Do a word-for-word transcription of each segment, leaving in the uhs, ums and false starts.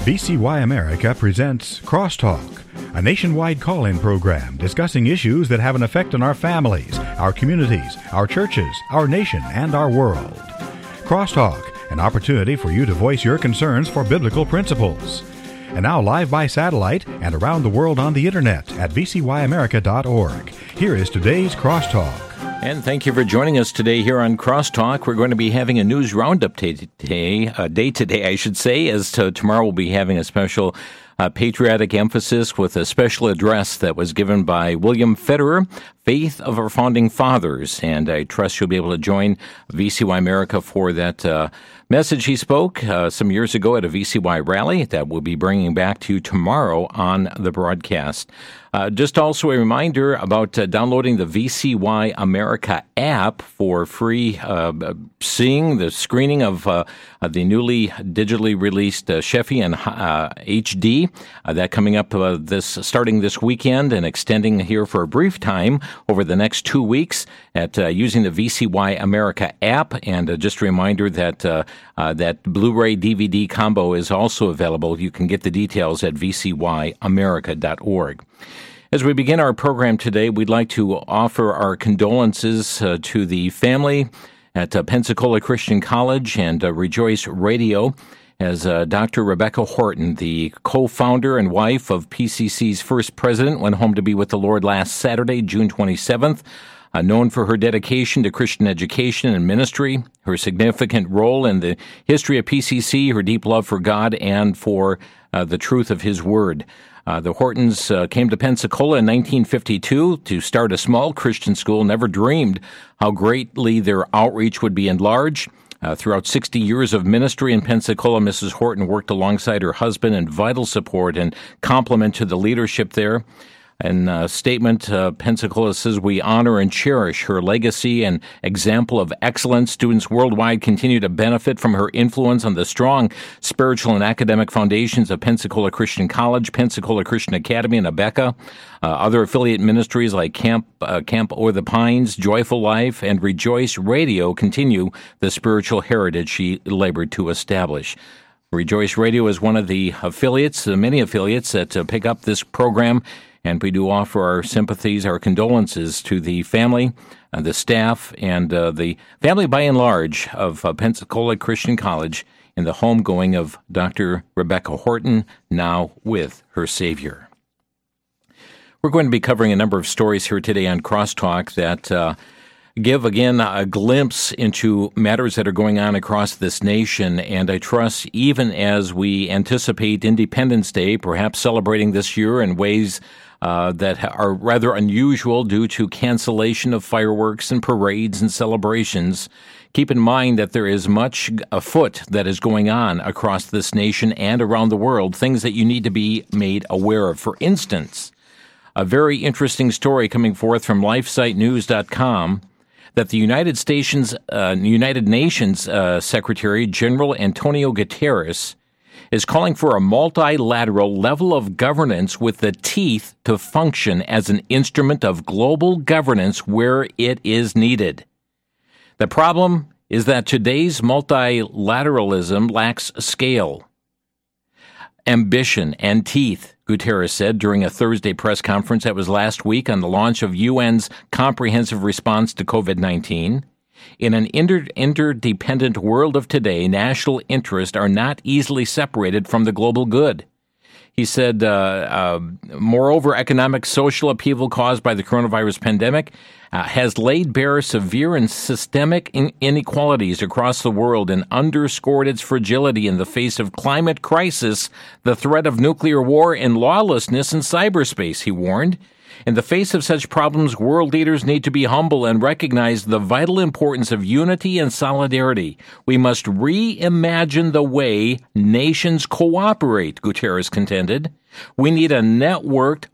V C Y America presents Crosstalk, a nationwide call-in program discussing issues that have an effect on our families, our communities, our churches, our nation, and our world. Crosstalk, an opportunity for you to voice your concerns for biblical principles. And now live by satellite and around the world on the internet at v c y america dot org. Here is today's Crosstalk. And thank you for joining us today here on Crosstalk. We're going to be having a news roundup today, uh, day today, I should say, as to tomorrow we'll be having a special uh, patriotic emphasis with a special address that was given by William Federer, Faith of Our Founding Fathers. And I trust you'll be able to join V C Y America for that uh, message he spoke uh, some years ago at a V C Y rally that we'll be bringing back to you tomorrow on the broadcast. Uh, just also a reminder about uh, downloading the V C Y America app for free uh, seeing the screening of, uh, of the newly digitally released uh, Sheffy and uh, H D. Uh, that coming up uh, this starting this weekend and extending here for a brief time over the next two weeks at uh, using the V C Y America app. And uh, just a reminder that uh, uh, that Blu-ray D V D combo is also available. You can get the details at v c y america dot org. As we begin our program today, we'd like to offer our condolences uh, to the family at uh, Pensacola Christian College and uh, Rejoice Radio, as uh, Doctor Rebecca Horton, the co-founder and wife of P C C's first president, went home to be with the Lord last Saturday, June twenty-seventh. Uh, known for her dedication to Christian education and ministry, her significant role in the history of P C C, her deep love for God and for uh, the truth of His Word. Uh, the Hortons uh, came to Pensacola in nineteen fifty-two to start a small Christian school, never dreamed how greatly their outreach would be enlarged. Uh, throughout sixty years of ministry in Pensacola, Missus Horton worked alongside her husband in vital support and complement to the leadership there. In a statement, uh, Pensacola says, "We honor and cherish her legacy and example of excellence. Students worldwide continue to benefit from her influence on the strong spiritual and academic foundations of Pensacola Christian College, Pensacola Christian Academy, and Abeka. Uh, other affiliate ministries like Camp uh, Camp O'er the Pines, Joyful Life, and Rejoice Radio continue the spiritual heritage she labored to establish." Rejoice Radio is one of the affiliates, the many affiliates that uh, pick up this program. And we do offer our sympathies, our condolences to the family, uh, the staff, and uh, the family by and large of uh, Pensacola Christian College in the homegoing of Doctor Rebecca Horton, now with her Savior. We're going to be covering a number of stories here today on Crosstalk that uh, give, again, a glimpse into matters that are going on across this nation. And I trust even as we anticipate Independence Day, perhaps celebrating this year in ways Uh, that are rather unusual due to cancellation of fireworks and parades and celebrations, keep in mind that there is much afoot that is going on across this nation and around the world, things that you need to be made aware of. For instance, a very interesting story coming forth from life site news dot com that the United Stations, uh, United Nations uh, Secretary General Antonio Guterres is calling for a multilateral level of governance with the teeth to function as an instrument of global governance where it is needed. The problem is that today's multilateralism lacks scale, ambition, and teeth, Guterres said during a Thursday press conference that was last week on the launch of U N's comprehensive response to covid nineteen. In an inter- interdependent world of today, national interests are not easily separated from the global good. He said, uh, uh, moreover, economic social upheaval caused by the coronavirus pandemic uh, has laid bare severe and systemic in- inequalities across the world and underscored its fragility in the face of climate crisis, the threat of nuclear war, and lawlessness in cyberspace, he warned. In the face of such problems, world leaders need to be humble and recognize the vital importance of unity and solidarity. We must reimagine the way nations cooperate, Guterres contended. We need a networked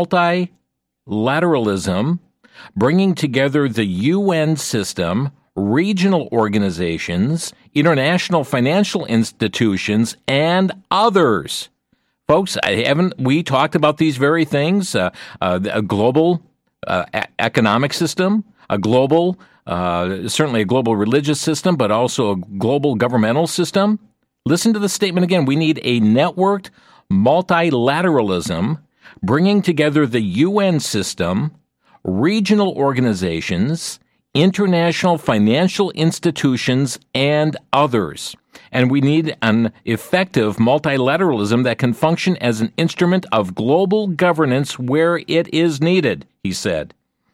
multilateralism, bringing together the U N system, regional organizations, international financial institutions, and others. Folks, I haven't we talked about these very things? Uh, uh, a global uh, a- economic system, a global, uh, certainly a global religious system, but also a global governmental system. Listen to the statement again. We need a networked multilateralism, bringing together the U N system, regional organizations, international financial institutions, and others. And we need an effective multilateralism that can function as an instrument of global governance where it is needed, he said.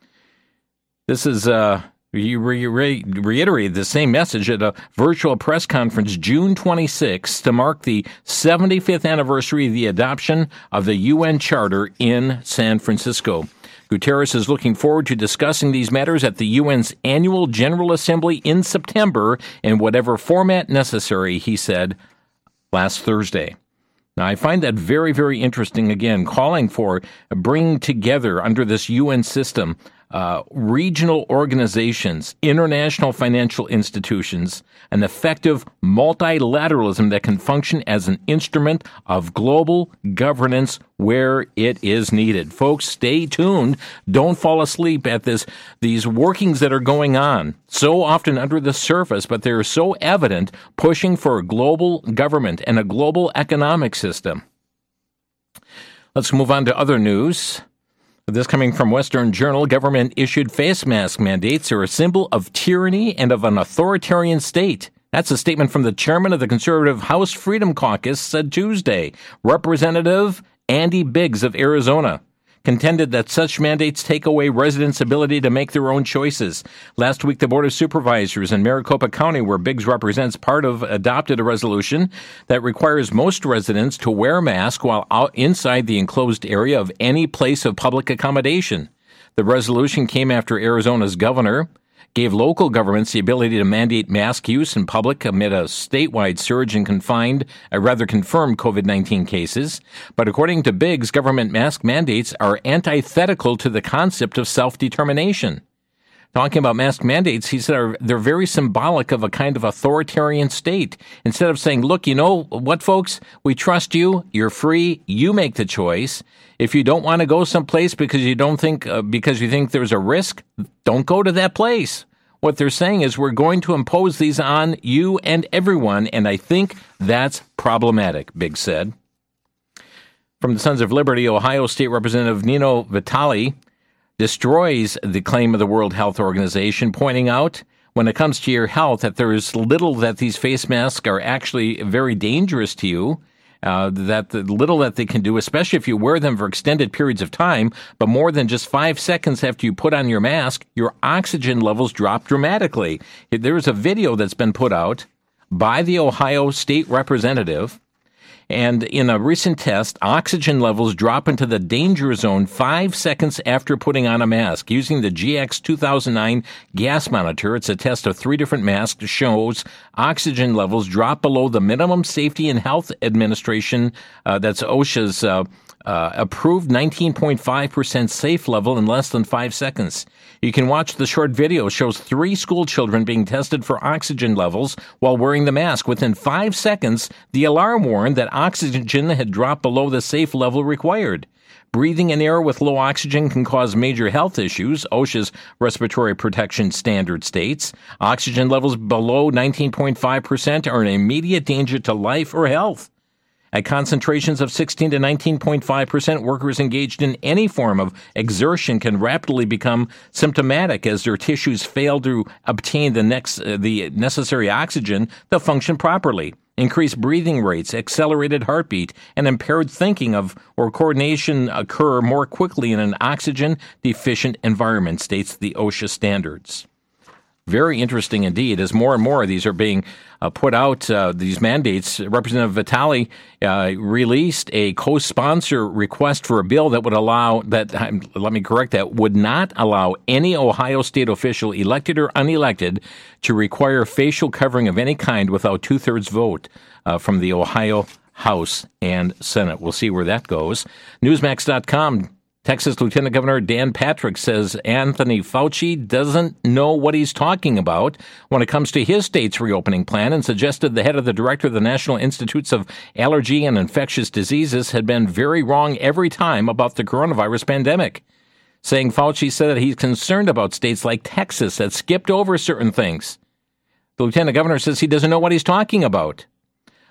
This is, uh, you re- re- reiterated the same message at a virtual press conference June twenty-sixth to mark the seventy-fifth anniversary of the adoption of the U N Charter in San Francisco. Guterres is looking forward to discussing these matters at the U N's annual General Assembly in September in whatever format necessary, he said last Thursday. Now, I find that very, very interesting, again, calling for bringing together under this U N system uh, regional organizations, international financial institutions, an effective multilateralism that can function as an instrument of global governance where it is needed. Folks, stay tuned. Don't fall asleep at this, these workings that are going on so often under the surface, but they're so evident, pushing for a global government and a global economic system. Let's move on to other news. This coming from Western Journal, government-issued face mask mandates are a symbol of tyranny and of an authoritarian state. That's a statement from the chairman of the conservative House Freedom Caucus said Tuesday. Representative Andy Biggs of Arizona contended that such mandates take away residents' ability to make their own choices. Last week, the Board of Supervisors in Maricopa County, where Biggs represents part of, adopted a resolution that requires most residents to wear a mask while out inside the enclosed area of any place of public accommodation. The resolution came after Arizona's governor gave local governments the ability to mandate mask use in public amid a statewide surge in confined, uh, rather confirmed COVID nineteen cases. But according to Biggs, government mask mandates are antithetical to the concept of self-determination. Talking about mask mandates, he said they're very symbolic of a kind of authoritarian state. Instead of saying, look, you know what, folks, we trust you, you're free, you make the choice. If you don't want to go someplace because you don't think, uh, because you think there's a risk, don't go to that place. What they're saying is we're going to impose these on you and everyone, and I think that's problematic, Biggs said. From the Sons of Liberty, Ohio State Representative Nino Vitale destroys the claim of the World Health Organization, pointing out when it comes to your health that there is little that these face masks are actually very dangerous to you. Uh, that the little that they can do, especially if you wear them for extended periods of time, but more than just five seconds after you put on your mask, your oxygen levels drop dramatically. There is a video that's been put out by the Ohio State Representative, and in a recent test, oxygen levels drop into the danger zone five seconds after putting on a mask. Using the G X two thousand nine gas monitor, it's a test of three different masks, shows oxygen levels drop below the minimum safety and health administration, uh, that's OSHA's uh, uh, approved nineteen point five percent safe level in less than five seconds. You can watch the short video. It shows three school children being tested for oxygen levels while wearing the mask. Within five seconds, the alarm warned that oxygen had dropped below the safe level required. Breathing in air with low oxygen can cause major health issues, OSHA's respiratory protection standard states. Oxygen levels below nineteen point five percent are an immediate danger to life or health. At concentrations of sixteen to nineteen point five percent, workers engaged in any form of exertion can rapidly become symptomatic as their tissues fail to obtain the, next, uh, the necessary oxygen to function properly. Increased breathing rates, accelerated heartbeat, and impaired thinking of or coordination occur more quickly in an oxygen-deficient environment, states the OSHA standards. Very interesting indeed, as more and more of these are being uh, put out, uh, these mandates. Representative Vitale uh, released a co-sponsor request for a bill that would allow, that um, let me correct that, would not allow any Ohio state official, elected or unelected, to require facial covering of any kind without two-thirds vote uh, from the Ohio House and Senate. We'll see where that goes. Newsmax dot com. Texas Lieutenant Governor Dan Patrick says Anthony Fauci doesn't know what he's talking about when it comes to his state's reopening plan, and suggested the head of the director of the National Institutes of Allergy and Infectious Diseases had been very wrong every time about the coronavirus pandemic. Saying Fauci said that he's concerned about states like Texas that skipped over certain things. The Lieutenant Governor says he doesn't know what he's talking about.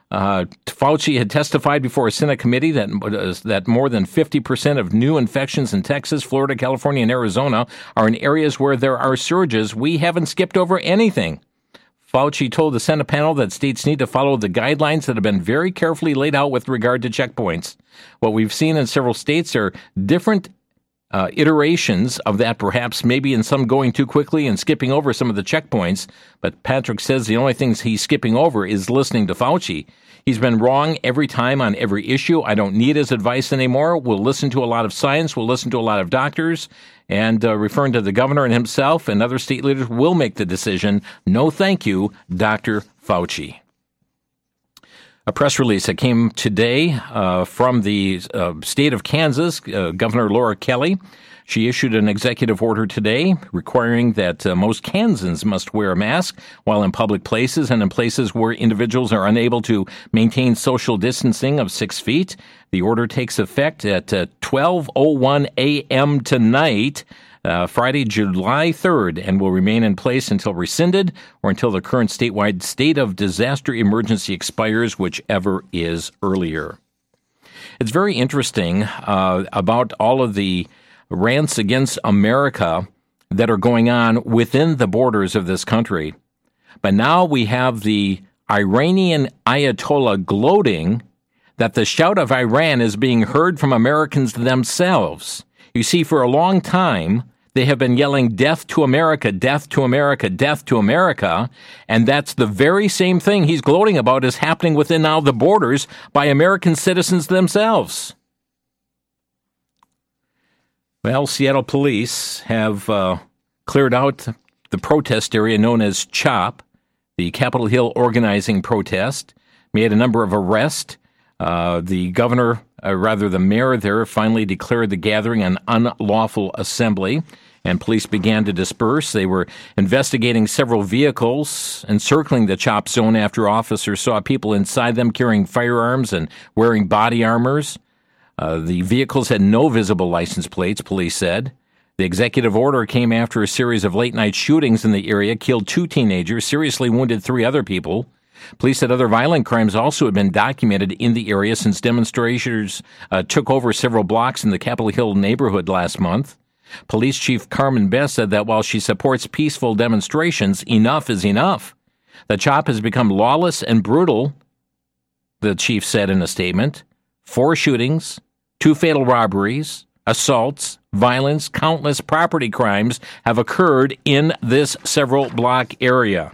Uh, Fauci had testified before a Senate committee that uh, that more than fifty percent of new infections in Texas, Florida, California, and Arizona are in areas where there are surges. We haven't skipped over anything. Fauci told the Senate panel that states need to follow the guidelines that have been very carefully laid out with regard to checkpoints. What we've seen in several states are different uh, iterations of that, perhaps maybe in some going too quickly and skipping over some of the checkpoints. But Patrick says the only things he's skipping over is listening to Fauci. He's been wrong every time on every issue. I don't need his advice anymore. We'll listen to a lot of science. We'll listen to a lot of doctors. And uh, referring to the governor and himself and other state leaders will make the decision. No thank you, Doctor Fauci. A press release that came today uh, from the uh, state of Kansas, uh, Governor Laura Kelly. She issued an executive order today requiring that uh, most Kansans must wear a mask while in public places and in places where individuals are unable to maintain social distancing of six feet. The order takes effect at uh, twelve oh one a.m. tonight, uh, Friday, July third, and will remain in place until rescinded or until the current statewide state of disaster emergency expires, whichever is earlier. It's very interesting uh, about all of the rants against America that are going on within the borders of this country. But now we have the Iranian Ayatollah gloating that the shout of Iran is being heard from Americans themselves. You see, for a long time, they have been yelling, death to America, death to America, death to America. And that's the very same thing he's gloating about is happening within now the borders by American citizens themselves. Well, Seattle police have uh, cleared out the protest area known as CHOP, the Capitol Hill organizing protest, made a number of arrests. Uh, the governor, uh, rather the mayor there, finally declared the gathering an unlawful assembly, and police began to disperse. They were investigating several vehicles encircling the CHOP zone after officers saw people inside them carrying firearms and wearing body armors. Uh, the vehicles had no visible license plates, police said. The executive order came after a series of late-night shootings in the area killed two teenagers, seriously wounded three other people. Police said other violent crimes also had been documented in the area since demonstrators uh, took over several blocks in the Capitol Hill neighborhood last month. Police Chief Carmen Best said that while she supports peaceful demonstrations, enough is enough. The CHOP has become lawless and brutal, the chief said in a statement. Four shootings, two fatal robberies, assaults, violence, countless property crimes have occurred in this several block area.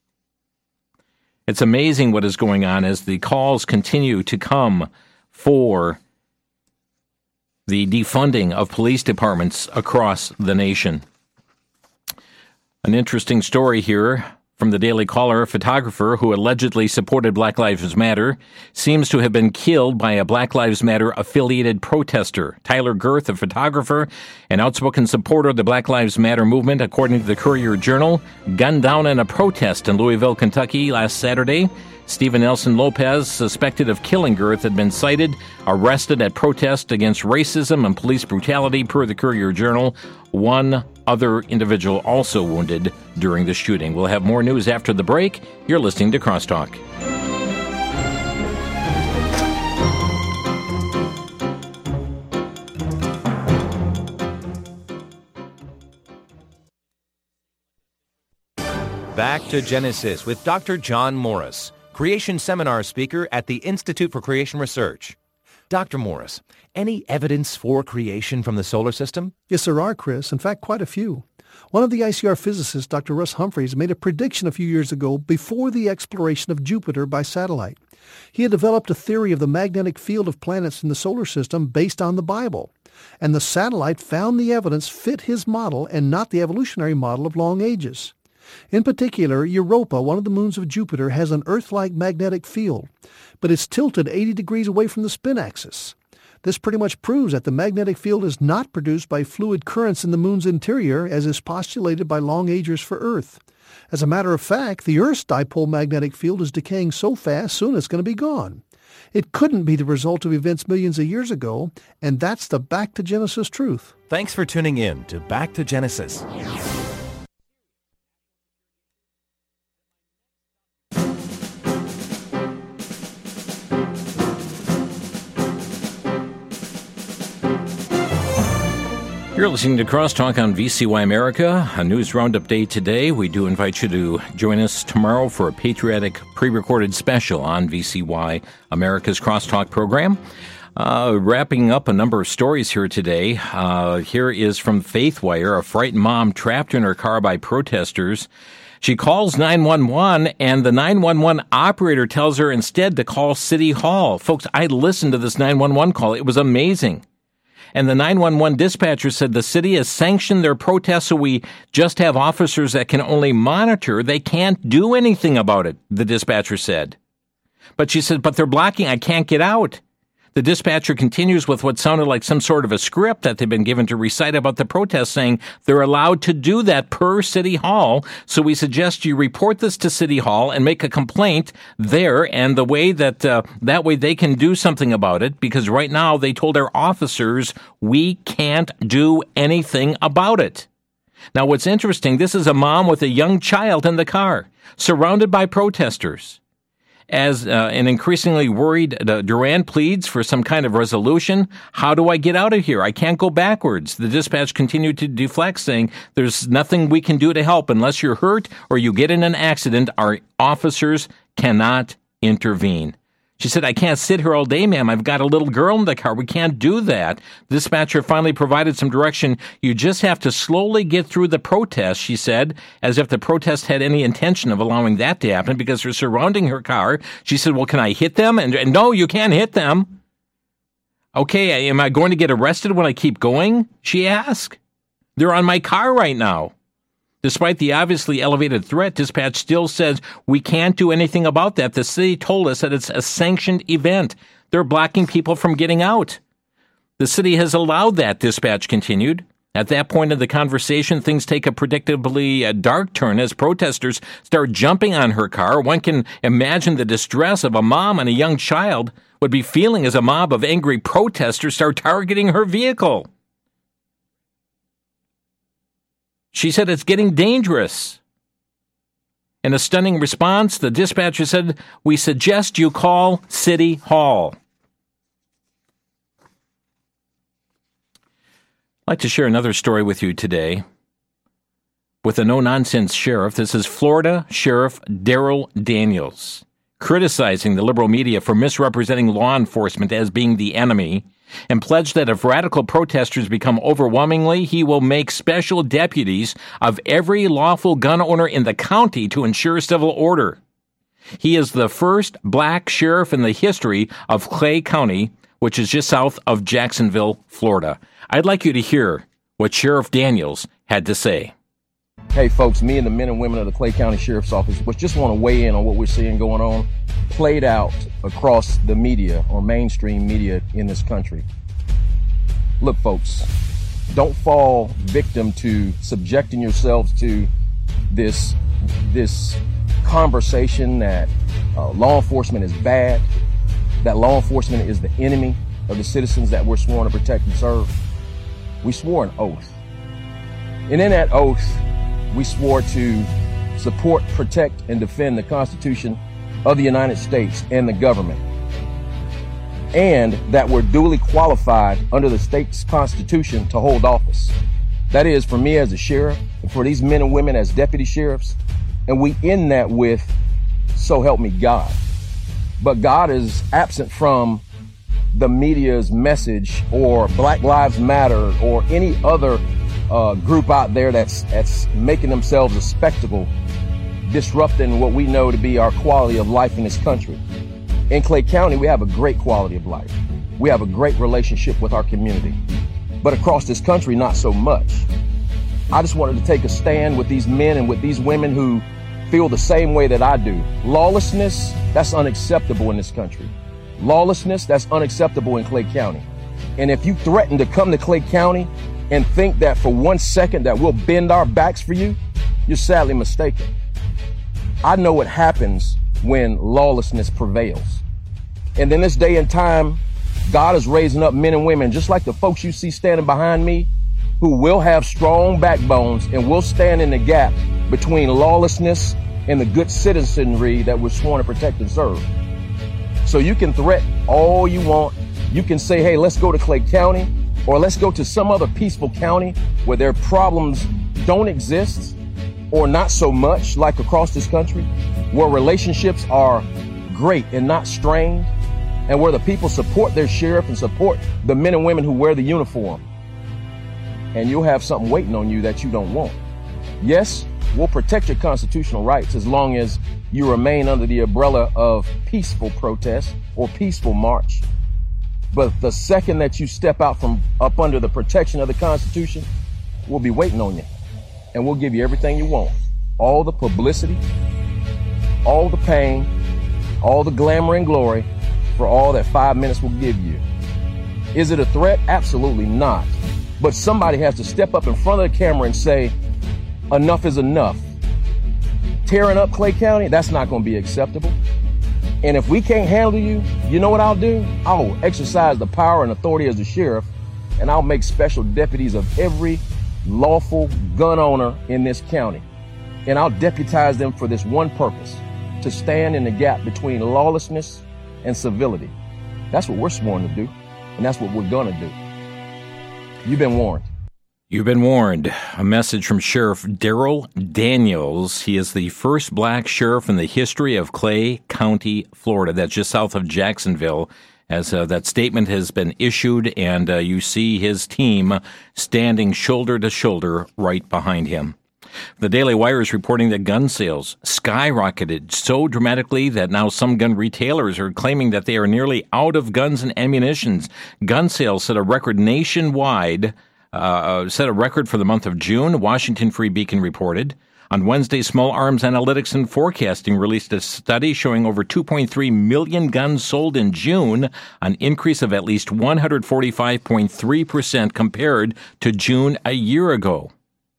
It's amazing what is going on as the calls continue to come for the defunding of police departments across the nation. An interesting story here from the Daily Caller. A photographer who allegedly supported Black Lives Matter seems to have been killed by a Black Lives Matter affiliated protester. Tyler Girth, a photographer and outspoken supporter of the Black Lives Matter movement, according to the Courier-Journal, gunned down in a protest in Louisville, Kentucky last Saturday. Stephen Nelson Lopez, suspected of killing Girth, had been cited, arrested at protest against racism and police brutality, per the Courier-Journal. One other individual also wounded during the shooting. We'll have more news after the break. You're listening to Crosstalk. Back to Genesis with Doctor John Morris, Creation Seminar speaker at the Institute for Creation Research. Doctor Morris, any evidence for creation from the solar system? Yes, there are, Chris. In fact, quite a few. One of the I C R physicists, Doctor Russ Humphreys, made a prediction a few years ago before the exploration of Jupiter by satellite. He had developed a theory of the magnetic field of planets in the solar system based on the Bible. And the satellite found the evidence fit his model and not the evolutionary model of long ages. In particular, Europa, one of the moons of Jupiter, has an Earth-like magnetic field, but it's tilted eighty degrees away from the spin axis. This pretty much proves that the magnetic field is not produced by fluid currents in the moon's interior, as is postulated by long-agers for Earth. As a matter of fact, the Earth's dipole magnetic field is decaying so fast, soon it's going to be gone. It couldn't be the result of events millions of years ago, and that's the Back to Genesis truth. Thanks for tuning in to Back to Genesis. You're listening to Crosstalk on V C Y America, a news roundup day today. We do invite you to join us tomorrow for a patriotic pre-recorded special on V C Y America's Crosstalk program. Uh, wrapping up a number of stories here today. Uh, here is from FaithWire, a frightened mom trapped in her car by protesters. She calls nine one one, and the nine one one operator tells her instead to call City Hall. Folks, I listened to this nine one one call. It was amazing. And the nine one one dispatcher said the city has sanctioned their protests, so we just have officers that can only monitor. They can't do anything about it, the dispatcher said. But she said, but they're blocking. I can't get out. The dispatcher continues with what sounded like some sort of a script that they've been given to recite about the protest, saying they're allowed to do that per City Hall. So we suggest you report this to City Hall and make a complaint there, and the way that uh, that way they can do something about it, because right now they told our officers we can't do anything about it. Now, what's interesting, this is a mom with a young child in the car, surrounded by protesters. As uh, an increasingly worried uh, Duran pleads for some kind of resolution, how do I get out of here? I can't go backwards. The dispatch continued to deflect, saying there's nothing we can do to help unless you're hurt or you get in an accident. Our officers cannot intervene. She said, I can't sit here all day, ma'am. I've got a little girl in the car. We can't do that. The dispatcher finally provided some direction. You just have to slowly get through the protest, she said, as if the protest had any intention of allowing that to happen, because they're surrounding her car. She said, well, can I hit them? And, and no, you can't hit them. Okay, am I going to get arrested when I keep going? She asked. They're on my car right now. Despite the obviously elevated threat, dispatch still says we can't do anything about that. The city told us that it's a sanctioned event. They're blocking people from getting out. The city has allowed that, dispatch continued. At that point in the conversation, things take a predictably uh, dark turn as protesters start jumping on her car. One can imagine the distress of a mom and a young child would be feeling as a mob of angry protesters start targeting her vehicle. She said it's getting dangerous. In a stunning response, the dispatcher said, we suggest you call City Hall. I'd like to share another story with you today with a no-nonsense sheriff. This is Florida Sheriff Darrell Daniels, criticizing the liberal media for misrepresenting law enforcement as being the enemy, and pledged that if radical protesters become overwhelmingly, he will make special deputies of every lawful gun owner in the county to ensure civil order. He is the first black sheriff in the history of Clay County, which is just south of Jacksonville, Florida. I'd like you to hear what Sheriff Daniels had to say. Hey folks, me and the men and women of the Clay County Sheriff's Office just want to weigh in on what we're seeing going on, played out across the media or mainstream media in this country. Look folks, don't fall victim to subjecting yourselves to this, this conversation that uh, law enforcement is bad, that law enforcement is the enemy of the citizens that we're sworn to protect and serve. We swore an oath. And in that oath, we swore to support, protect, and defend the Constitution of the United States and the government. And that we're duly qualified under the state's Constitution to hold office. That is, for me as a sheriff, and for these men and women as deputy sheriffs. And we end that with, so help me God. But God is absent from the media's message or Black Lives Matter or any other uh, group out there that's that's making themselves a spectacle, disrupting what we know to be our quality of life in this country. In Clay County, we have a great quality of life. We have a great relationship with our community. But across this country, not so much. I just wanted to take a stand with these men and with these women who feel the same way that I do. Lawlessness, that's unacceptable in this country. Lawlessness, that's unacceptable in Clay County. And if you threaten to come to Clay County and think that for one second that we'll bend our backs for you, you're sadly mistaken. I know what happens when lawlessness prevails. And in this day and time, God is raising up men and women, just like the folks you see standing behind me, who will have strong backbones and will stand in the gap between lawlessness and the good citizenry that we're sworn to protect and serve. So you can threat all you want. You can say, hey, let's go to Clay County. Or let's go to some other peaceful county where their problems don't exist, or not so much like across this country, where relationships are great and not strained, and where the people support their sheriff and support the men and women who wear the uniform. And you'll have something waiting on you that you don't want. Yes, we'll protect your constitutional rights as long as you remain under the umbrella of peaceful protest or peaceful march. But the second that you step out from up under the protection of the Constitution, we'll be waiting on you. And we'll give you everything you want. All the publicity, all the pain, all the glamour and glory for all that five minutes will give you. Is it a threat? Absolutely not. But somebody has to step up in front of the camera and say, enough is enough. Tearing up Clay County, that's not going to be acceptable. And if we can't handle you, you know what I'll do? I'll exercise the power and authority as the sheriff, and I'll make special deputies of every lawful gun owner in this county. And I'll deputize them for this one purpose, to stand in the gap between lawlessness and civility. That's what we're sworn to do, and that's what we're going to do. You've been warned. You've been warned. A message from Sheriff Daryl Daniels. He is the first black sheriff in the history of Clay County, Florida. That's just south of Jacksonville. As uh, that statement has been issued, and uh, you see his team standing shoulder to shoulder right behind him. The Daily Wire is reporting that gun sales skyrocketed so dramatically that now some gun retailers are claiming that they are nearly out of guns and ammunitions. Gun sales set a record nationwide, uh, set a record for the month of June, Washington Free Beacon reported. On Wednesday, Small Arms Analytics and Forecasting released a study showing over two point three million guns sold in June, an increase of at least one hundred forty-five point three percent compared to June a year ago.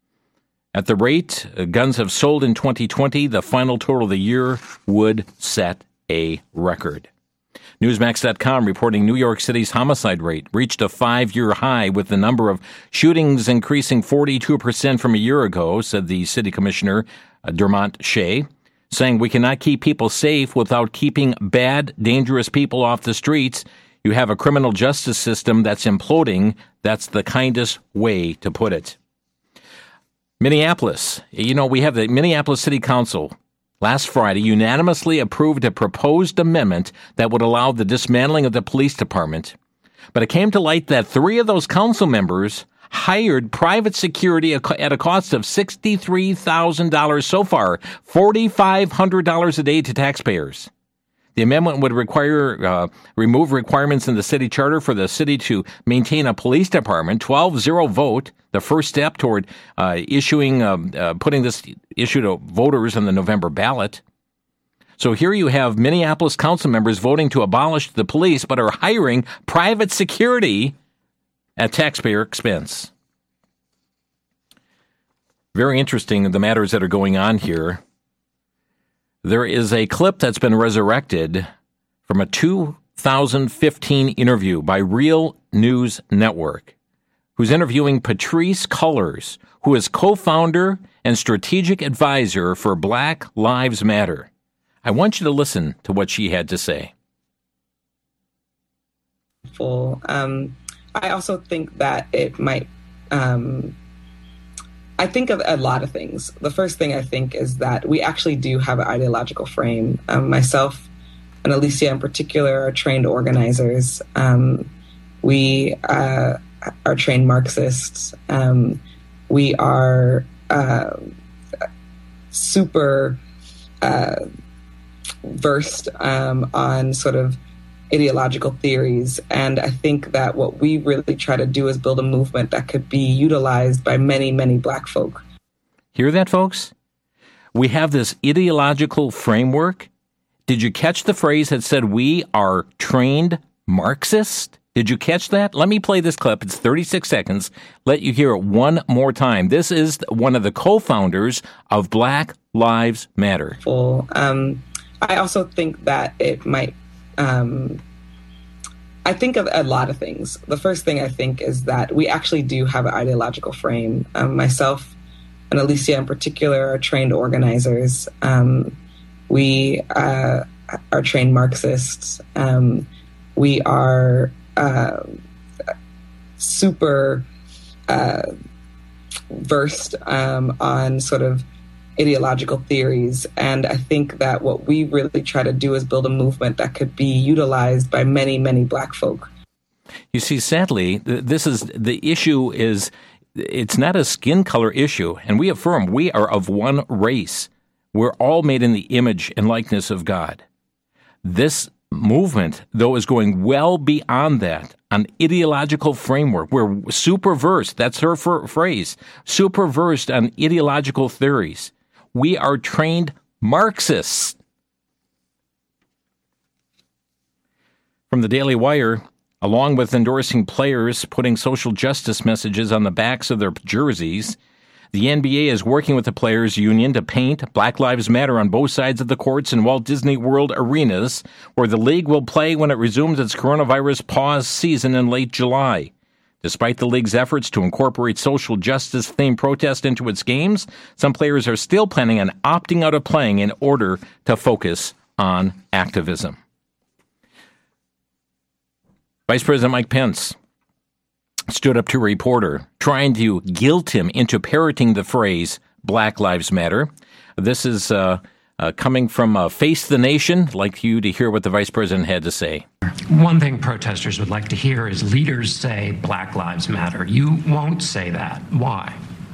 At the rate guns have sold in twenty twenty, the final total of the year would set a record. Newsmax dot com reporting New York City's homicide rate reached a five-year high, with the number of shootings increasing forty-two percent from a year ago, said the city commissioner, uh, Dermont Shea, saying we cannot keep people safe without keeping bad, dangerous people off the streets. You have a criminal justice system that's imploding. That's the kindest way to put it. Minneapolis. You know, we have the Minneapolis City Council last Friday unanimously approved a proposed amendment that would allow the dismantling of the police department. But it came to light that three of those council members hired private security at a cost of sixty-three thousand dollars so far, four thousand five hundred dollars a day to taxpayers. The amendment would require uh, remove requirements in the city charter for the city to maintain a police department. twelve zero vote, the first step toward uh, issuing, uh, uh, putting this issue to voters on the November ballot. So here you have Minneapolis council members voting to abolish the police, but are hiring private security at taxpayer expense. Very interesting, the matters that are going on here. There is a clip that's been resurrected from a two thousand fifteen interview by Real News Network, who's interviewing Patrisse Cullors, who is co-founder and strategic advisor for Black Lives Matter. I want you to listen to what she had to say. Full. Um, I also think that it might... Um, I think of a lot of things. The first thing I think is that we actually do have an ideological frame. Um, myself and Alicia in particular are trained organizers. Um, we uh, are trained Marxists. Um, we are uh, super uh, versed um, on sort of ideological theories. And I think that what we really try to do is build a movement that could be utilized by many, many Black folk. Hear that, folks? We have this ideological framework. Did you catch the phrase that said we are trained Marxists? Did you catch that? Let me play this clip. It's thirty-six seconds. Let you hear it one more time. This is one of the co-founders of Black Lives Matter. Full. Um, I also think that it might Um, I think of a lot of things. The first thing I think is that we actually do have an ideological frame. Um, myself and Alicia in particular are trained organizers. Um, we uh, are trained Marxists. Um, we are uh, super uh, versed um, on sort of ideological theories. And I think that what we really try to do is build a movement that could be utilized by many, many Black folk. You see, sadly, this is the issue is it's not a skin color issue. And we affirm we are of one race. We're all made in the image and likeness of God. This movement, though, is going well beyond that, an ideological framework. We're super versed, that's her phrase, super versed on ideological theories. We are trained Marxists. From the Daily Wire, along with endorsing players putting social justice messages on the backs of their jerseys, the N B A is working with the Players Union to paint Black Lives Matter on both sides of the courts in Walt Disney World arenas, where the league will play when it resumes its coronavirus pause season in late July. Despite the league's efforts to incorporate social justice-themed protest into its games, some players are still planning on opting out of playing in order to focus on activism. Vice President Mike Pence stood up to a reporter trying to guilt him into parroting the phrase Black Lives Matter. This is uh, uh, coming from uh, Face the Nation. I'd like you to hear what the vice president had to say. One thing protesters would like to hear is leaders say Black Lives Matter. You won't say that. Why?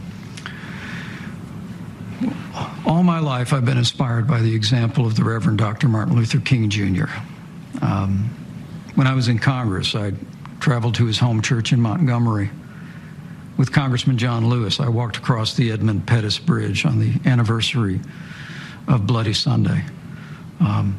All my life I've been inspired by the example of the Reverend Doctor Martin Luther King, Junior Um, when I was in Congress, I traveled to his home church in Montgomery. With Congressman John Lewis, I walked across the Edmund Pettus Bridge on the anniversary of Bloody Sunday. Um,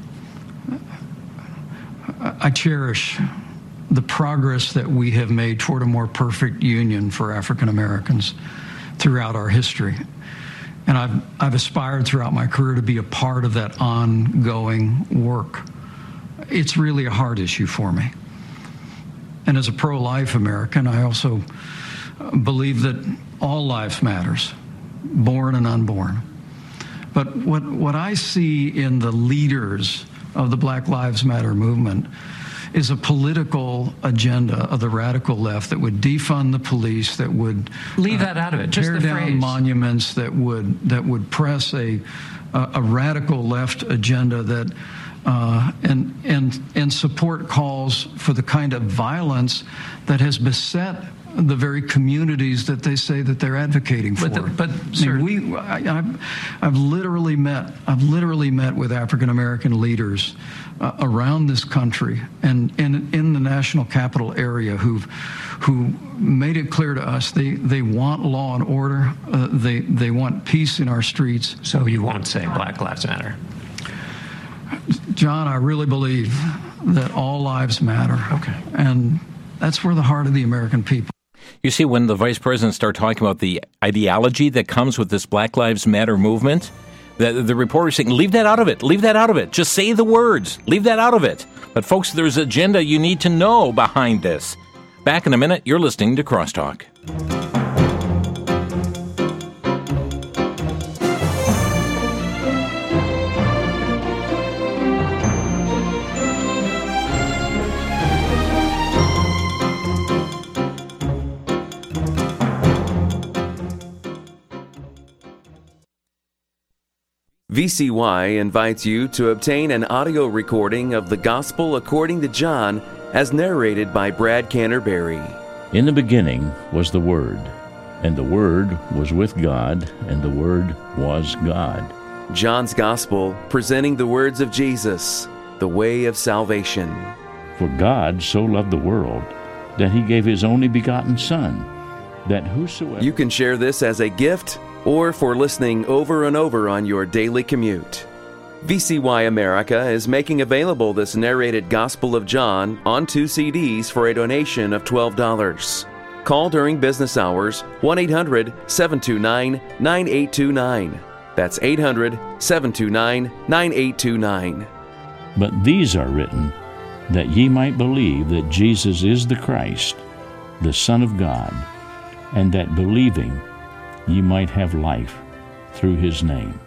I cherish the progress that we have made toward a more perfect union for African Americans throughout our history. And I've, I've aspired throughout my career to be a part of that ongoing work. It's really a hard issue for me. And as a pro-life American, I also believe that all life matters, born and unborn. But what, what I see in the leaders of the Black Lives Matter movement is a political agenda of the radical left that would defund the police, that would leave that out of it. Just tear the down phrase. monuments, that would that would press a a, a radical left agenda that uh, and and and support calls for the kind of violence that has beset the very communities that they say that they're advocating for. But, the, but I sir, mean, we, I, I've, I've literally met, I've literally met with African American leaders uh, around this country and, and in the national capital area who've, who made it clear to us they, they want law and order, uh, they, they want peace in our streets. So you won't say Black Lives Matter? John, I really believe that all lives matter. Okay. And that's where the heart of the American people. You see, when the vice president started talking about the ideology that comes with this Black Lives Matter movement, the, the reporter's saying, leave that out of it, leave that out of it. Just say the words, leave that out of it. But folks, there's an agenda you need to know behind this. Back in a minute, you're listening to Crosstalk. V C Y invites you to obtain an audio recording of the Gospel according to John as narrated by Brad Canterbury. In the beginning was the Word, and the Word was with God, and the Word was God. John's Gospel, presenting the words of Jesus, the way of salvation. For God so loved the world that he gave his only begotten Son, that whosoever... You can share this as a gift or for listening over and over on your daily commute. V C Y America is making available this narrated Gospel of John on two C Ds for a donation of twelve dollars. Call during business hours one eight hundred seven two nine nine eight two nine. That's eight hundred seven two nine nine eight two nine. But these are written that ye might believe that Jesus is the Christ, the Son of God, and that believing ye might have life through his name.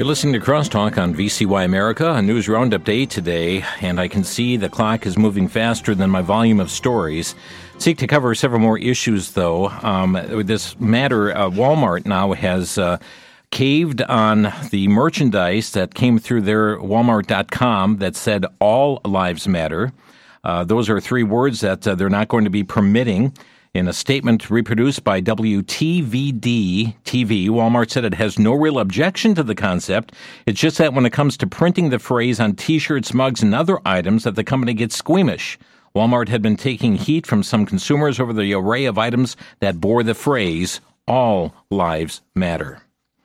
You're listening to Crosstalk on V C Y America, a news roundup day today, and I can see the clock is moving faster than my volume of stories. Seek to cover several more issues, though. Um, this matter, uh, Walmart now has uh, caved on the merchandise that came through their Walmart dot com that said all lives matter. Uh, those are three words that uh, they're not going to be permitting. In a statement reproduced by W T V D T V, Walmart said it has no real objection to the concept. It's just that when it comes to printing the phrase on T-shirts, mugs, and other items that the company gets squeamish. Walmart had been taking heat from some consumers over the array of items that bore the phrase, all lives matter.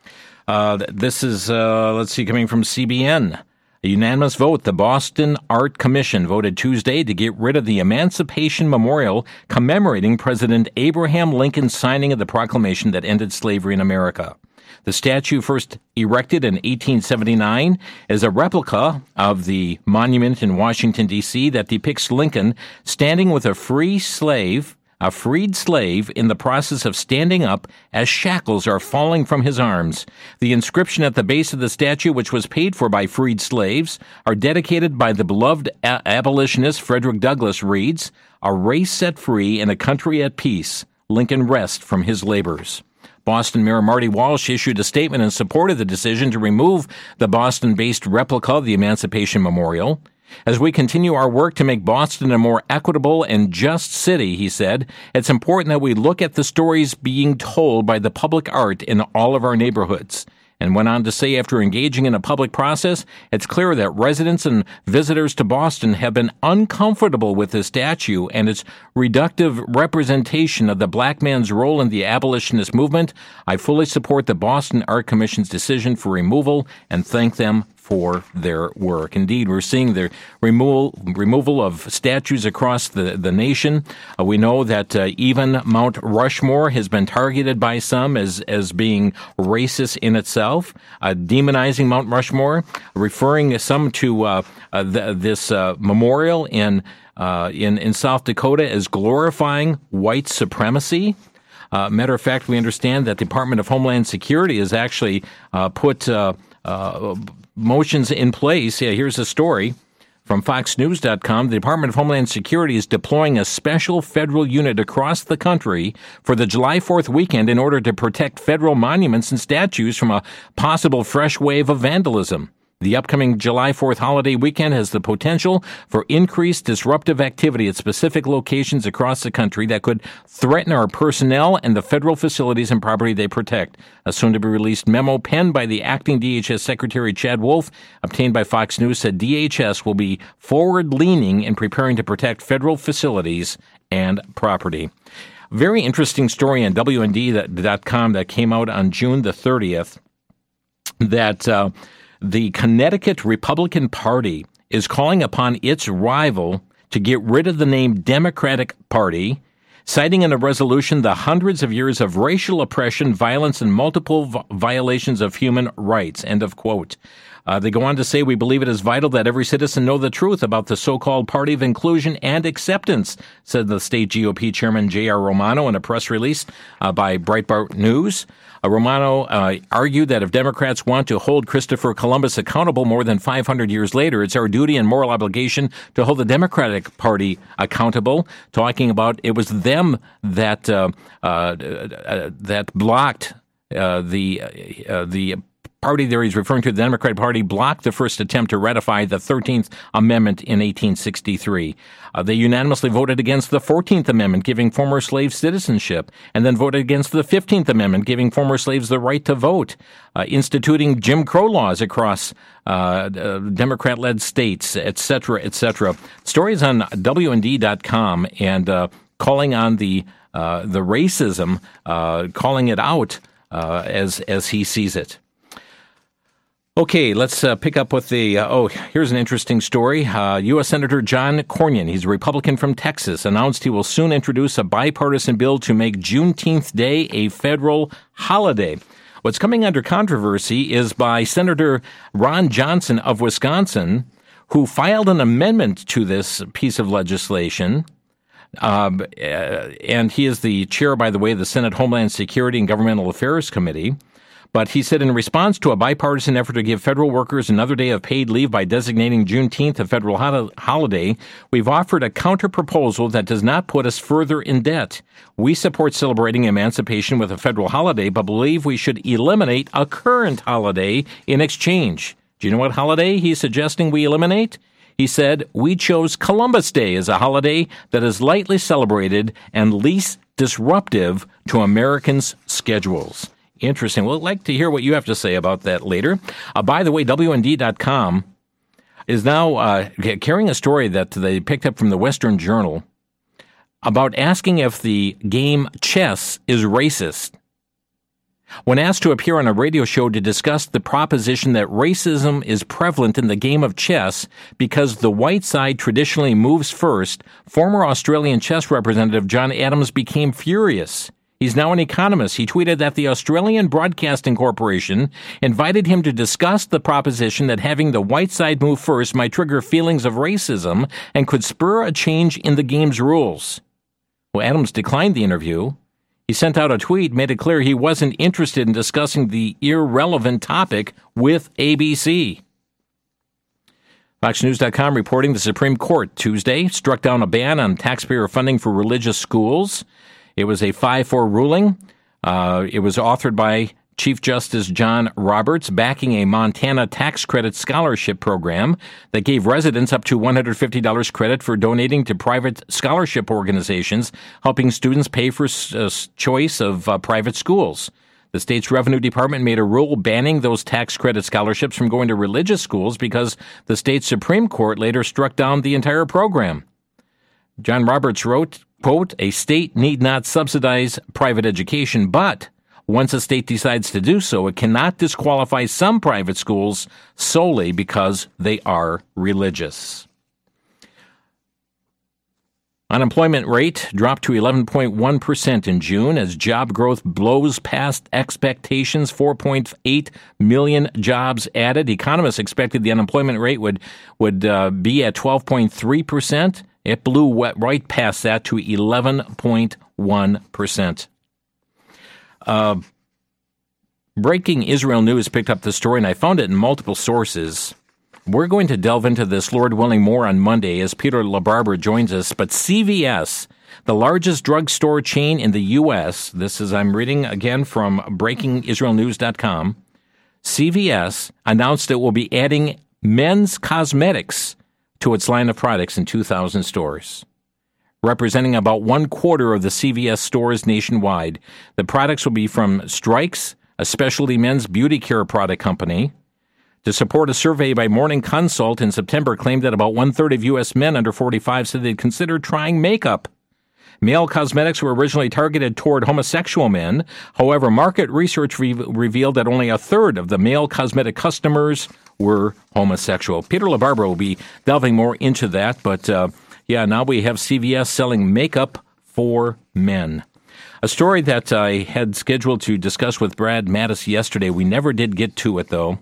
Uh, this is, uh, let's see, coming from C B N. A unanimous vote. The Boston Art Commission voted Tuesday to get rid of the Emancipation Memorial commemorating President Abraham Lincoln's signing of the proclamation that ended slavery in America. The statue, first erected in eighteen seventy-nine, is a replica of the monument in Washington, D C that depicts Lincoln standing with a free slave, a freed slave in the process of standing up as shackles are falling from his arms. The inscription at the base of the statue, which was paid for by freed slaves, are dedicated by the beloved a- abolitionist Frederick Douglass, reads, "A race set free and a country at peace. Lincoln rest from his labors." Boston Mayor Marty Walsh issued a statement in support of the decision to remove the Boston-based replica of the Emancipation Memorial. As we continue our work to make Boston a more equitable and just city, he said, it's important that we look at the stories being told by the public art in all of our neighborhoods. And went on to say, after engaging in a public process, it's clear that residents and visitors to Boston have been uncomfortable with the statue and its reductive representation of the black man's role in the abolitionist movement. I fully support the Boston Art Commission's decision for removal and thank them for their work. Indeed, we're seeing the removal removal of statues across the, the nation. Uh, we know that uh, even Mount Rushmore has been targeted by some as, as being racist in itself, uh, demonizing Mount Rushmore, referring some to uh, uh, th- this uh, memorial in, uh, in, in South Dakota as glorifying white supremacy. Uh, matter of fact, we understand that the Department of Homeland Security has actually uh, put uh, uh, motions in place. Yeah, here's a story from Fox News dot com. The Department of Homeland Security is deploying a special federal unit across the country for the July fourth weekend in order to protect federal monuments and statues from a possible fresh wave of vandalism. The upcoming July fourth holiday weekend has the potential for increased disruptive activity at specific locations across the country that could threaten our personnel and the federal facilities and property they protect. A soon-to-be-released memo penned by the acting D H S Secretary Chad Wolf, obtained by Fox News, said D H S will be forward-leaning in preparing to protect federal facilities and property. Very interesting story on W N D dot com that came out on June the thirtieth that... Uh, The Connecticut Republican Party is calling upon its rival to get rid of the name Democratic Party, citing in a resolution the hundreds of years of racial oppression, violence, and multiple v- violations of human rights. End of quote. Uh, they go on to say, we believe it is vital that every citizen know the truth about the so-called party of inclusion and acceptance, said the state G O P chairman J R Romano in a press release uh, by Breitbart News. Uh, Romano uh, argued that if Democrats want to hold Christopher Columbus accountable more than five hundred years later, it's our duty and moral obligation to hold the Democratic Party accountable, talking about it was them that uh, uh, uh, that blocked uh, the uh, the party there he's referring to, the Democratic Party, blocked the first attempt to ratify the thirteenth Amendment in eighteen sixty-three. Uh, they unanimously voted against the fourteenth Amendment, giving former slaves citizenship, and then voted against the fifteenth Amendment, giving former slaves the right to vote, uh, instituting Jim Crow laws across uh, uh, Democrat-led states, et cetera, et cetera. Stories on W N D dot com and uh, calling on the uh, the racism, uh, calling it out uh, as as he sees it. Okay, let's uh, pick up with the, uh, oh, here's an interesting story. Uh, U S Senator John Cornyn, he's a Republican from Texas, announced he will soon introduce a bipartisan bill to make Juneteenth Day a federal holiday. What's coming under controversy is by Senator Ron Johnson of Wisconsin, who filed an amendment to this piece of legislation. Um, uh, and he is the chair, by the way, of the Senate Homeland Security and Governmental Affairs Committee. But he said in response to a bipartisan effort to give federal workers another day of paid leave by designating Juneteenth a federal ho- holiday, we've offered a counter-proposal that does not put us further in debt. We support celebrating emancipation with a federal holiday, but believe we should eliminate a current holiday in exchange. Do you know what holiday he's suggesting we eliminate? He said, we chose Columbus Day as a holiday that is lightly celebrated and least disruptive to Americans' schedules. Interesting. We'll like to hear what you have to say about that later. Uh, by the way, W N D dot com is now uh, carrying a story that they picked up from the Western Journal about asking if the game chess is racist. When asked to appear on a radio show to discuss the proposition that racism is prevalent in the game of chess because the white side traditionally moves first, former Australian chess representative John Adams became furious. He's now an economist. He tweeted that the Australian Broadcasting Corporation invited him to discuss the proposition that having the white side move first might trigger feelings of racism and could spur a change in the game's rules. Well, Adams declined the interview. He sent out a tweet, made it clear he wasn't interested in discussing the irrelevant topic with A B C. Fox News dot com reporting the Supreme Court Tuesday struck down a ban on taxpayer funding for religious schools. It was a five four ruling. Uh, it was authored by Chief Justice John Roberts, backing a Montana tax credit scholarship program that gave residents up to one hundred fifty dollars credit for donating to private scholarship organizations, helping students pay for a choice of uh, private schools. The state's Revenue Department made a rule banning those tax credit scholarships from going to religious schools because the state's Supreme Court later struck down the entire program. John Roberts wrote, quote, a state need not subsidize private education, but once a state decides to do so, it cannot disqualify some private schools solely because they are religious. Unemployment rate dropped to eleven point one percent in June as job growth blows past expectations. four point eight million jobs added. Economists expected the unemployment rate would, would uh, be at twelve point three percent. It blew right past that to eleven point one percent. Uh, breaking Israel News picked up the story, and I found it in multiple sources. We're going to delve into this, Lord willing, more on Monday as Peter LaBarbera joins us. But C V S, the largest drugstore chain in the U S, this is, I'm reading again from breaking Israel News dot com, C V S announced it will be adding men's cosmetics to its line of products in two thousand stores. Representing about one quarter of the C V S stores nationwide. The products will be from Strikes, a specialty men's beauty care product company. To support a survey by Morning Consult in September claimed that about one-third of U S men under forty-five said they'd consider trying makeup. Male cosmetics were originally targeted toward homosexual men. However, market research re- revealed that only a third of the male cosmetic customers were homosexual. Peter LaBarbera will be delving more into that, but uh, yeah, now we have C V S selling makeup for men. A story that I had scheduled to discuss with Brad Mattis yesterday. We never did get to it, though.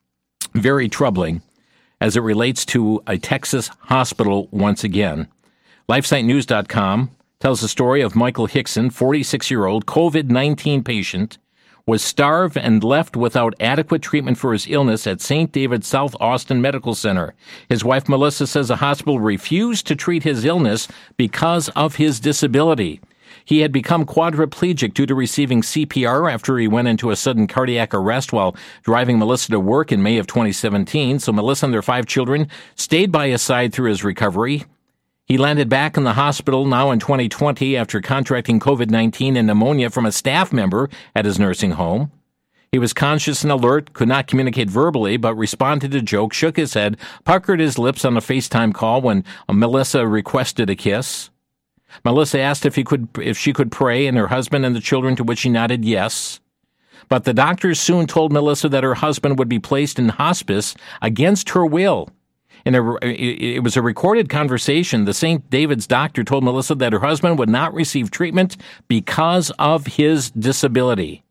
Very troubling as it relates to a Texas hospital once again. LifeSite News dot com tells the story of Michael Hickson, forty-six-year-old COVID nineteen patient, was starved and left without adequate treatment for his illness at Saint David South Austin Medical Center. His wife, Melissa, says the hospital refused to treat his illness because of his disability. He had become quadriplegic due to receiving C P R after he went into a sudden cardiac arrest while driving Melissa to work in May of twenty seventeen. So Melissa and their five children stayed by his side through his recovery. He landed back in the hospital now in twenty twenty after contracting COVID nineteen and pneumonia from a staff member at his nursing home. He was conscious and alert, could not communicate verbally, but responded to jokes, shook his head, puckered his lips on a FaceTime call when Melissa requested a kiss. Melissa asked if he could, if she could pray, and her husband and the children, to which he nodded yes. But the doctors soon told Melissa that her husband would be placed in hospice against her will. In a, it was a recorded conversation. The Saint David's doctor told Melissa that her husband would not receive treatment because of his disability.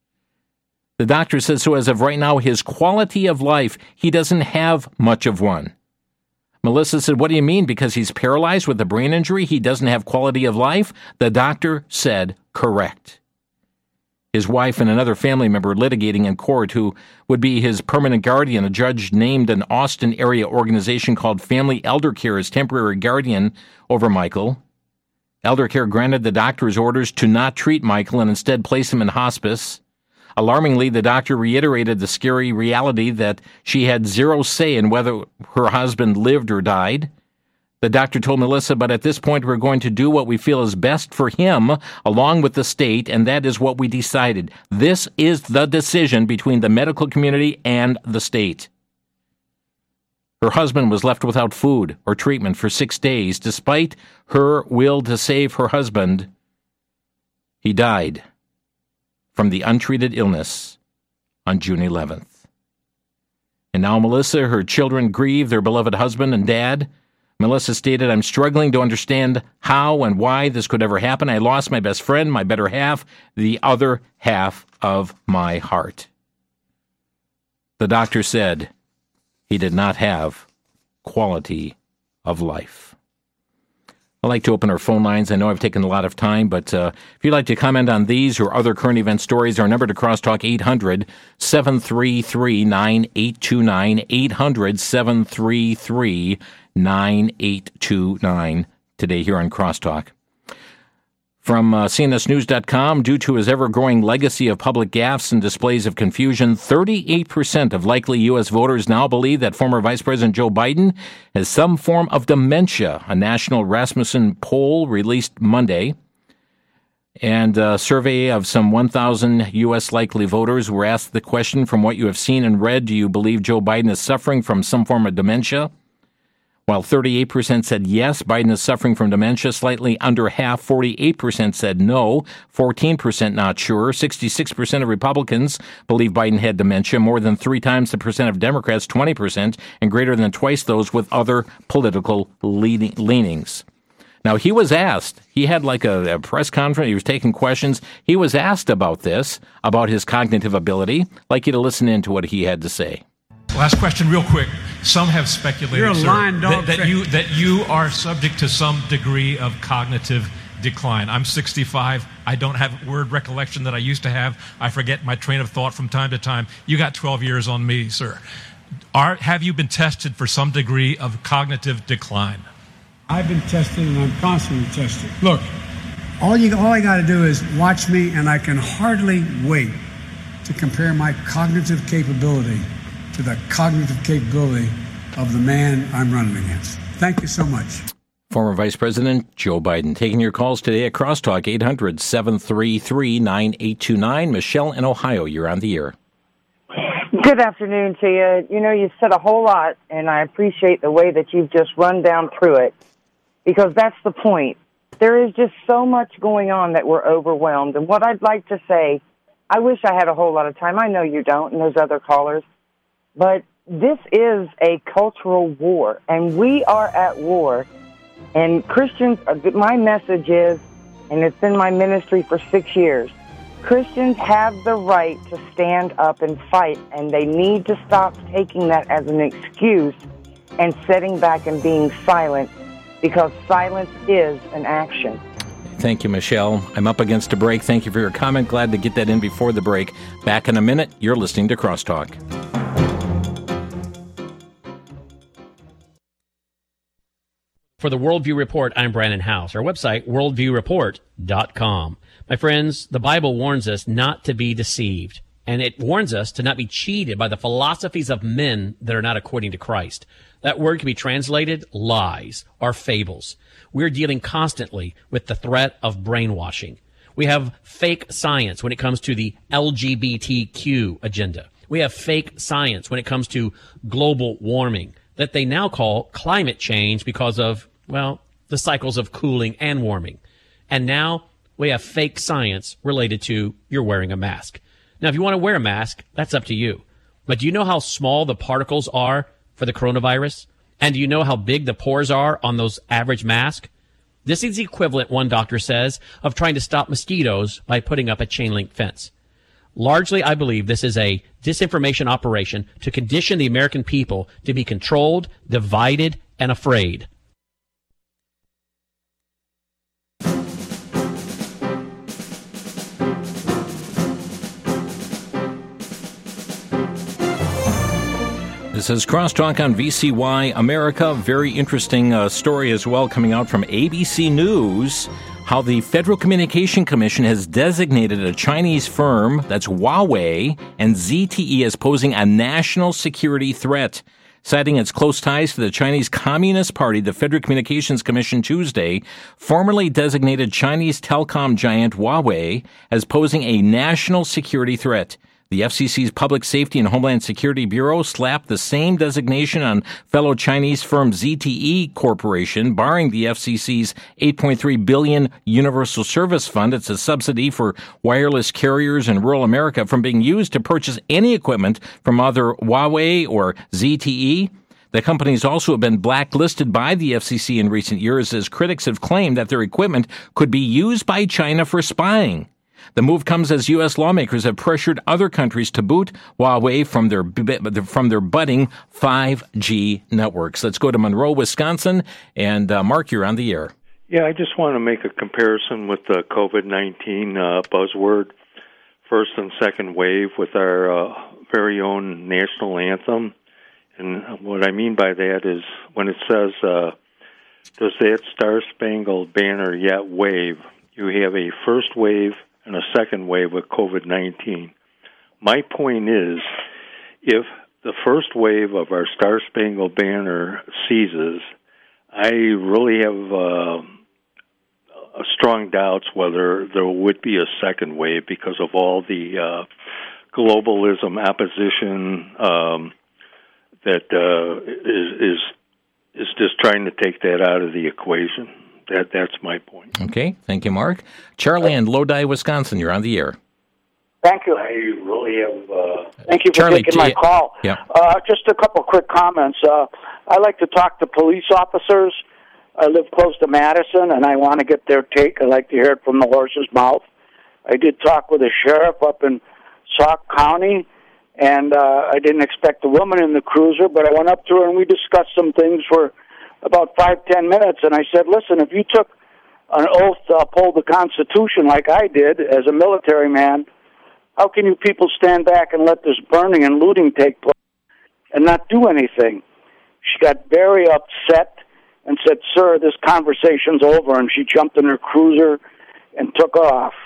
The doctor says, so as of right now, his quality of life, he doesn't have much of one. Melissa said, what do you mean? Because he's paralyzed with a brain injury, he doesn't have quality of life? The doctor said, correct. his wife and another family member litigating in court who would be his permanent guardian. A judge named an Austin area organization called Family Elder Care as temporary guardian over Michael. Elder Care granted the doctor's orders to not treat Michael and instead place him in hospice. Alarmingly, the doctor reiterated the scary reality that she had zero say in whether her husband lived or died. The doctor told Melissa, but at this point we're going to do what we feel is best for him along with the state, and that is what we decided. This is the decision between the medical community and the state. Her husband was left without food or treatment for six days. Despite her will to save her husband, he died from the untreated illness on June eleventh. And now Melissa, her children grieve their beloved husband and dad. Melissa stated, I'm struggling to understand how and why this could ever happen. I lost my best friend, my better half, the other half of my heart. The doctor said he did not have quality of life. I'd like to open our phone lines. I know I've taken a lot of time, but uh, if you'd like to comment on these or other current event stories, our number to Crosstalk, eight hundred, seven three three, nine eight two nine, eight hundred, seven three three, nine eight two nine, today here on Crosstalk. From uh, C N S News dot com, due to his ever-growing legacy of public gaffes and displays of confusion, thirty-eight percent of likely U S voters now believe that former Vice President Joe Biden has some form of dementia, a national Rasmussen poll released Monday. And a survey of some one thousand U S likely voters were asked the question, from what you have seen and read, do you believe Joe Biden is suffering from some form of dementia? While thirty-eight percent said yes, Biden is suffering from dementia, slightly under half, forty-eight percent said no, fourteen percent not sure, sixty-six percent of Republicans believe Biden had dementia, more than three times the percent of Democrats, twenty percent, and greater than twice those with other political leaning, leanings. Now, he was asked, he had like a, a press conference, he was taking questions, he was asked about this, about his cognitive ability. I'd like you to listen in to what he had to say. Last question, real quick. Some have speculated, You're a sir, lying dog that, that you that you are subject to some degree of cognitive decline. I'm sixty-five. I don't have word recollection that I used to have. I forget my train of thought from time to time. You got twelve years on me, sir. Are have you been tested for some degree of cognitive decline? I've been tested, and I'm constantly tested. Look, all you all I got to do is watch me, and I can hardly wait to compare my cognitive capability to the cognitive capability of the man I'm running against. Thank you so much. Former Vice President Joe Biden. Taking your calls today at Crosstalk, eight hundred, seven three three, nine eight two nine. Michelle in Ohio, you're on the air. Good afternoon to you. You know, you said a whole lot, and I appreciate the way that you've just run down through it, because that's the point. There is just so much going on that we're overwhelmed. And what I'd like to say, I wish I had a whole lot of time. I know you don't, and there's other callers. But this is a cultural war, and we are at war. And Christians, my message is, and it's been my ministry for six years, Christians have the right to stand up and fight, and they need to stop taking that as an excuse and sitting back and being silent, because silence is an action. Thank you, Michelle. I'm up against a break. Thank you for your comment. Glad to get that in before the break. Back in a minute. You're listening to Crosstalk. For the Worldview Report, I'm Brandon House. Our website, worldview report dot com. My friends, the Bible warns us not to be deceived, and it warns us to not be cheated by the philosophies of men that are not according to Christ. That word can be translated lies or fables. We're dealing constantly with the threat of brainwashing. We have fake science when it comes to the L G B T Q agenda. We have fake science when it comes to global warming that they now call climate change because of, well, the cycles of cooling and warming. And now we have fake science related to you're wearing a mask. Now, if you want to wear a mask, that's up to you. But do you know how small the particles are for the coronavirus? And do you know how big the pores are on those average masks? This is the equivalent, one doctor says, of trying to stop mosquitoes by putting up a chain link fence. Largely, I believe this is a disinformation operation to condition the American people to be controlled, divided, and afraid. This is Crosstalk on V C Y America. Very interesting uh, story as well coming out from A B C News. How the Federal Communication Commission has designated a Chinese firm, that's Huawei, and Z T E as posing a national security threat. Citing its close ties to the Chinese Communist Party, the Federal Communications Commission Tuesday formally designated Chinese telecom giant Huawei as posing a national security threat. The F C C's Public Safety and Homeland Security Bureau slapped the same designation on fellow Chinese firm Z T E Corporation, barring the F C C's eight point three billion dollars Universal Service Fund. It's a subsidy for wireless carriers in rural America from being used to purchase any equipment from either Huawei or Z T E. The companies also have been blacklisted by the F C C in recent years as critics have claimed that their equipment could be used by China for spying. The move comes as U S lawmakers have pressured other countries to boot Huawei from their from their budding five G networks. Let's go to Monroe, Wisconsin, and uh, Mark, you're on the air. Yeah, I just want to make a comparison with the COVID nineteen uh, buzzword, first and second wave, with our uh, very own national anthem. And what I mean by that is when it says, uh, does that Star-Spangled Banner yet wave, you have a first wave and a second wave with COVID nineteen. My point is, if the first wave of our Star-Spangled Banner ceases, I really have uh, strong doubts whether there would be a second wave because of all the uh, globalism opposition um, that uh, is, is is just trying to take that out of the equation. That that's my point. Okay, thank you, Mark. Charlie in Lodi, Wisconsin, you're on the air. Thank you. I really have. Uh, Thank you for Charlie, taking my yeah, call. Yeah. Uh, just a couple quick comments. Uh, I like to talk to police officers. I live close to Madison, and I want to get their take. I like to hear it from the horse's mouth. I did talk with a sheriff up in Sauk County, and uh, I didn't expect a woman in the cruiser, but I went up to her and we discussed some things for about five, ten minutes, and I said, listen, if you took an oath to uphold the Constitution like I did as a military man, how can you people stand back and let this burning and looting take place and not do anything? She got very upset and said, sir, this conversation's over, and she jumped in her cruiser and took off.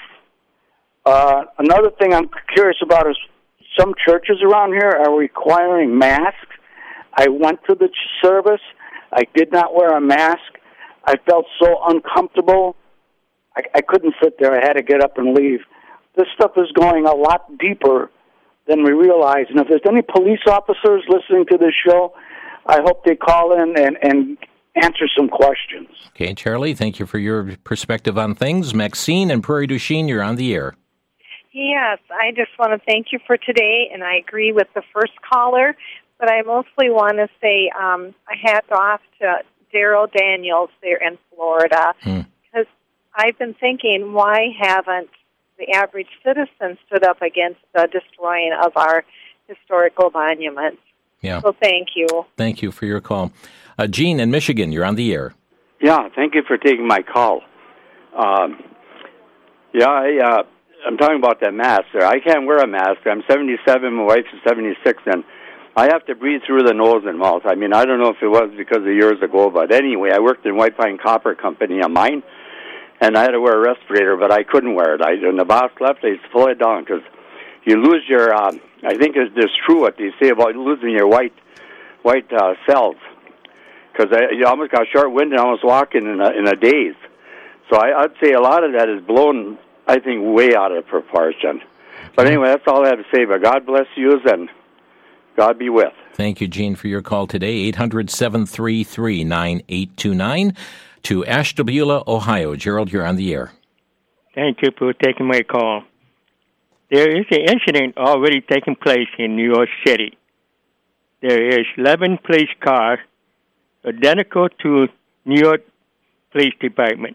Uh, another thing I'm curious about is some churches around here are requiring masks. I went to the service. I did not wear a mask. I felt so uncomfortable. I, I couldn't sit there. I had to get up and leave. This stuff is going a lot deeper than we realize. And if there's any police officers listening to this show, I hope they call in and, and answer some questions. Okay, Charlie, thank you for your perspective on things. Maxine and Prairie du Chien, you're on the air. Yes, I just want to thank you for today, and I agree with the first caller. But I mostly want to say um, a hat off to Daryl Daniels there in Florida, hmm. because I've been thinking, why haven't the average citizen stood up against the destroying of our historical monuments? Yeah. So thank you. Thank you for your call. Uh, Gene in Michigan, you're on the air. Yeah, thank you for taking my call. Um, yeah, I, uh, I'm talking about that mask there. I can't wear a mask. I'm seventy-seven, my wife is seventy-six, and I have to breathe through the nose and mouth. I mean, I don't know if it was because of years ago, but anyway, I worked in White Pine Copper Company on mine, and I had to wear a respirator, but I couldn't wear it. I, when the boss left, I used to pull it down because you lose your, uh, I think it's, it's true what they say about losing your white white uh, cells, because you almost got short-winded and almost walking in a, in a daze. So I, I'd say a lot of that is blown, I think, way out of proportion. But anyway, that's all I have to say, but God bless you, and God be with. Thank you, Gene, for your call today. eight hundred, seven three three, nine eight two nine to Ashtabula, Ohio. Gerald, you're on the air. Thank you for taking my call. There is an incident already taking place in New York City. There is eleven police cars identical to New York Police Department.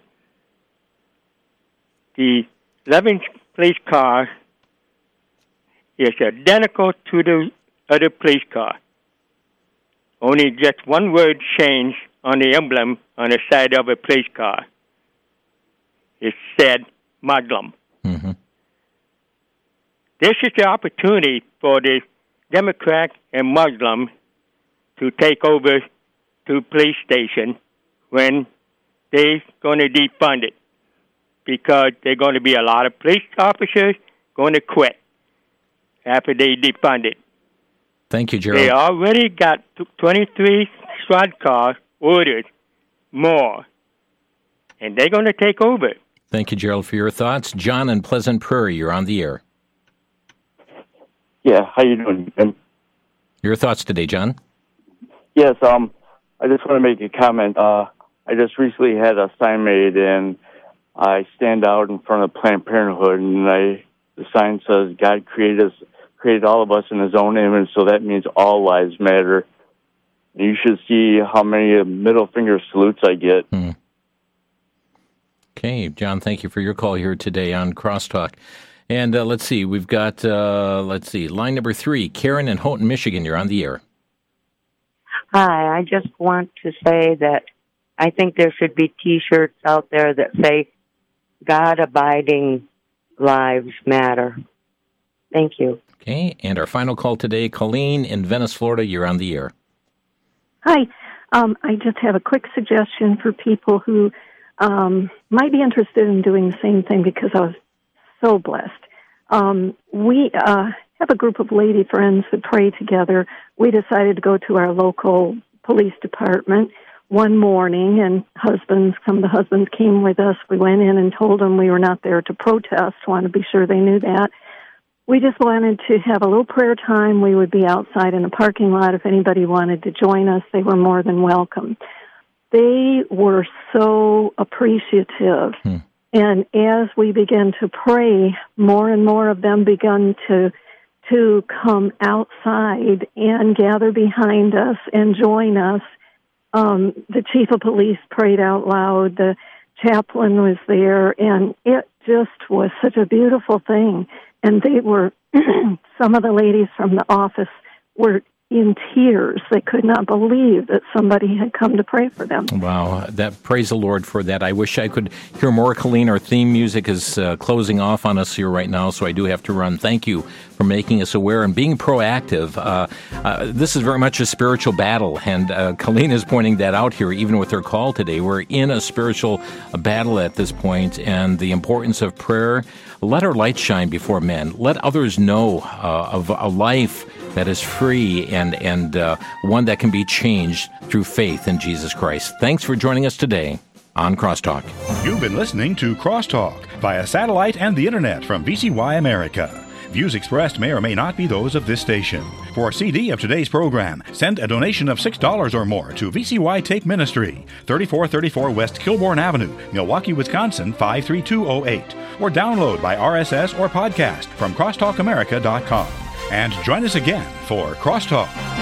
The eleven police car is identical to the other police car. Only just one word changed on the emblem on the side of a police car. It said Muslim. Mm-hmm. This is the opportunity for the Democrat and Muslim to take over to police station when they're going to defund it, because there's going to be a lot of police officers going to quit after they defund it. Thank you, Gerald. They already got twenty-three squad cars ordered more, and they're going to take over. Thank you, Gerald, for your thoughts. John in Pleasant Prairie, you're on the air. Yeah, how you doing, Jim? Your thoughts today, John? Yes, um, I just want to make a comment. Uh, I just recently had a sign made, and I stand out in front of Planned Parenthood, and I the sign says, "God created us, created all of us in His own image, so that means all lives matter." And you should see how many middle finger salutes I get. Hmm. Okay, John, thank you for your call here today on Crosstalk. And uh, let's see, we've got, uh, let's see, line number three, Karen in Houghton, Michigan. You're on the air. Hi, I just want to say that I think there should be T-shirts out there that say, God-abiding lives matter. Thank you. Okay, and our final call today, Colleen in Venice, Florida. You're on the air. Hi. Um, I just have a quick suggestion for people who um, might be interested in doing the same thing, because I was so blessed. Um, we uh, have a group of lady friends who pray together. We decided to go to our local police department one morning, and husbands, some of the husbands came with us. We went in and told them we were not there to protest, wanted to be sure they knew that. We just wanted to have a little prayer time. We would be outside in the parking lot. If anybody wanted to join us, they were more than welcome. They were so appreciative. Hmm. And as we began to pray, more and more of them began to to come outside and gather behind us and join us. Um, the chief of police prayed out loud. The chaplain was there, and it just was such a beautiful thing. And they were, some of the ladies from the office were in tears. They could not believe that somebody had come to pray for them. Wow, that praise the Lord for that. I wish I could hear more, Colleen. Our theme music is uh, closing off on us here right now, so I do have to run. Thank you for making us aware and being proactive. Uh, uh, this is very much a spiritual battle, and uh, Colleen is pointing that out here, even with her call today. We're in a spiritual battle at this point, and the importance of prayer. Let our light shine before men. Let others know uh, of a life that is free and, and uh, one that can be changed through faith in Jesus Christ. Thanks for joining us today on Crosstalk. You've been listening to Crosstalk via satellite and the internet from V C Y America. Views expressed may or may not be those of this station. For a C D of today's program, send a donation of six dollars or more to V C Y Take Ministry, thirty-four thirty-four West Kilbourne Avenue, Milwaukee, Wisconsin, five three two oh eight. Or download by R S S or podcast from crosstalk america dot com. And join us again for Crosstalk.